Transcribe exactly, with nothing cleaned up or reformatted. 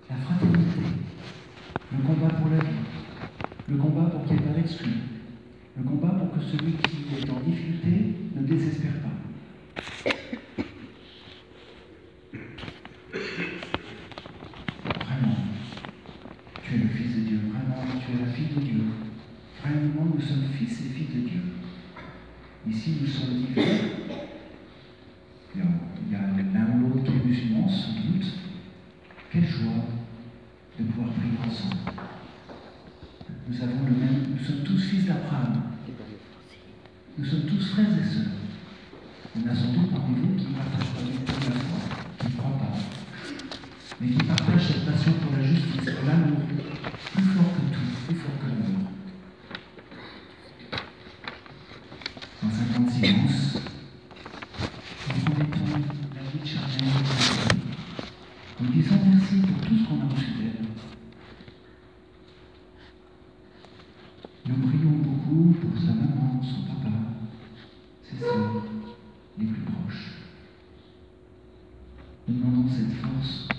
la fraternité, le combat pour la vie, le combat pour qu'il n'y ait pas d'exclus, le combat pour que celui qui est en difficulté ne désespère pas. Vraiment, tu es le Fils de Dieu, vraiment, tu es la fille de Dieu. Vraiment, nous sommes fils et filles de Dieu. Ici, nous sommes différents. Il y a, il y a l'un ou l'autre qui est musulman, sans doute. Quelle joie de pouvoir prier ensemble. Nous avons le même, nous sommes tous fils d'Abraham. Nous sommes tous frères et sœurs. Il y en a sans doute parmi vous qui ne partagent pas du tout la foi, qui ne croient pas, mais qui partagent cette passion pour la justice, pour l'amour, plus fort que tout, plus fort que la mort. Dans un temps de silence, nous remettons la vie de Charlène à Marie, en disant merci pour tout ce qu'on a reçu d'elle. Nous prions beaucoup pour sa maman, son papa, ses sœurs, les plus proches. Nous demandons cette force